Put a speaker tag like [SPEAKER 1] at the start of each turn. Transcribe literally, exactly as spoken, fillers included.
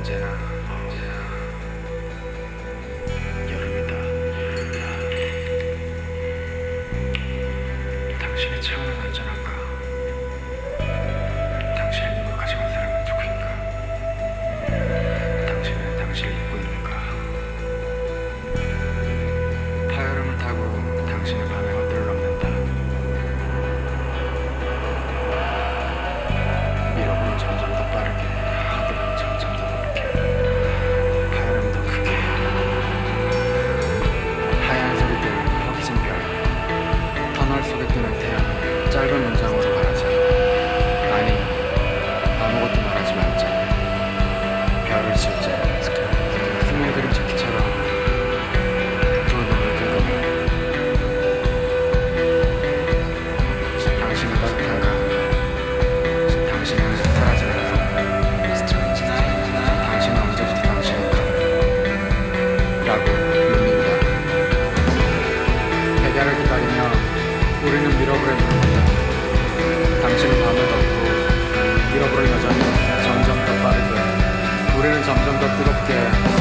[SPEAKER 1] 언제나 여름이다. 당신의 차원은 안전한가? 당신의 눈을 가져간 사람은 누구인가? 당신은 당신을 잊고 있는가? 파열음을 타고 당신은 밤의 허들을 넘는다. 미러는 점점 더 빠르게, 허들은 점점 더 넓게, 파열음은 더 크게. 하얀 소리 들은 허기진 별, 터널 속에 뜨는 태양, 짧은 문장으로 말하자. 아니, 아무것도 말하지 말자. 별을 질자. 스물 그림 찾기처럼 두 눈을 긁으며. 당신은 따뜻한가? 당신은 사라져가서. 당신은 언제부터 당신인가? 라고 묻는다. 해결을 기다리며 우리는 미러볼에 물어본다. 당신은 밤을 덮고 미러볼을 여전히 점점 더 빠르게, 우리는 점점 더 뜨겁게